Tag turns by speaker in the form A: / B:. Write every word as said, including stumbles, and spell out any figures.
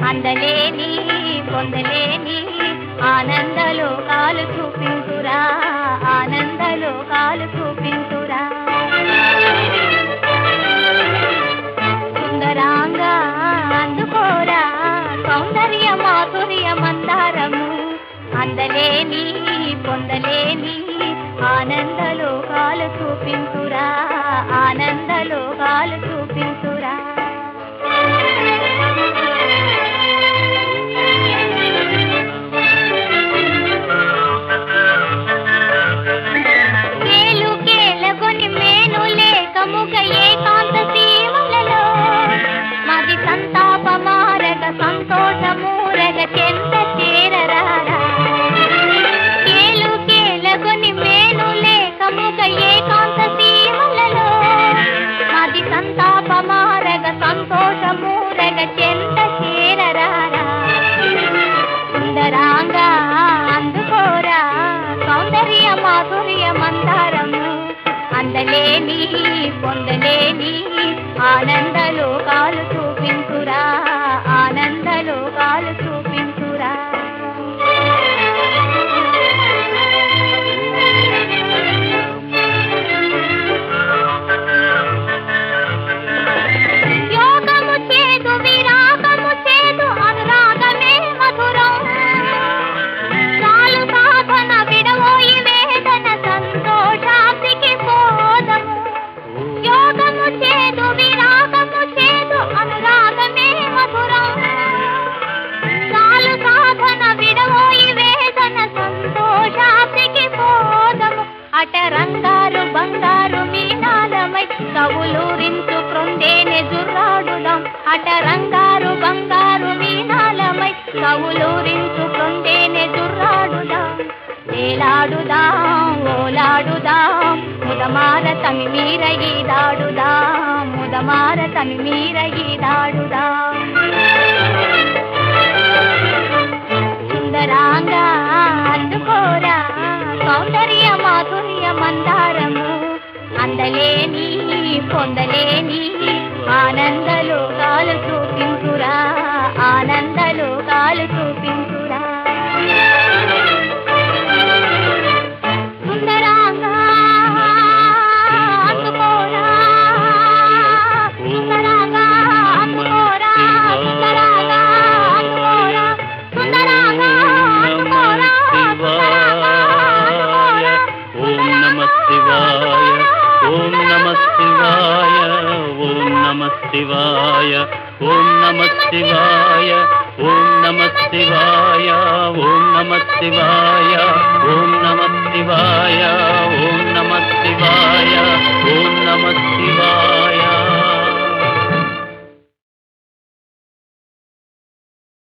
A: అందలేని పొందలేని ఆనందలోకాలు చూపించురా, ఆనందలోకాలు చూపించురా. సుందరాంగా అందుకోరా సౌందర్య మాధుర్య మందారము, అందలేని పొందలేని ఆనందలోకాలు చూపించురా, ఆనందలోకాలు చూపించురా. కేలు కేలగొని మేను లేకముగ ఏకాంత సీమలలో మది సంతాపమారగ సంతోషమూరగ చెంత చేరరారా. కేలు కేలగొని మేను లేకముగ ఏకాంత సీమలలో మది సంతాపమారగ సంతోషమూరగ చెంత చేరరారా. సుందరాంగా అందుకోరా సౌందర్య మాధుర్య మందారము, అందలేని పొందలేని ఆనందలోకాలు చూపించురా, ఆనందలోకాలు చూపించురా. యోగము చేదు విరాగము చేదు అనురాగమే మధురం, చాలు సాధన విడవోయి వేదన సంతోషాబ్దికి పోదము. యోగము చేదు విరాగము చేదు అనురాగమే మధురం, చాలు సాధన విడవోయి వేదన సంతోషాబ్దికి పోదము. అటరంగారు బంగారు మీనాలమై కవులూరించు క్రొండేనె జుర్రాడుదాం, అటరంగారు బంగారు మీనాలమై కవులూరించు క్రొండేనె జుర్రాడుదాం. వేలాడుదాం ఓలాడుదాం ముదమార తమి మీర ఈదాడుదాం, ముదమార తమి మీర ఈదాడుదాం. సుందరాంగా అందుకోరా సౌందర్య మాధుర్య మందారము, అందలేని పొందలేని ఆనందలోకాలు చూపించురా, ఆనందలోకాలు చూపించురా. సుందరాంగా అందుకోరా, సుందరాంగా అందుకోరా, సుందరాంగా అందుకోరా, సుందరాంగా అందుకోరా,
B: ఓం నమః శివాయ, ఓం నమః శివాయ, ఓం నమః శివాయ, ఓం నమః శివాయ, ఓం నమః శివాయ, ఓం నమః శివాయ, ఓం నమః శివాయ, ఓం నమః శివాయ, ఓం నమః శివాయ.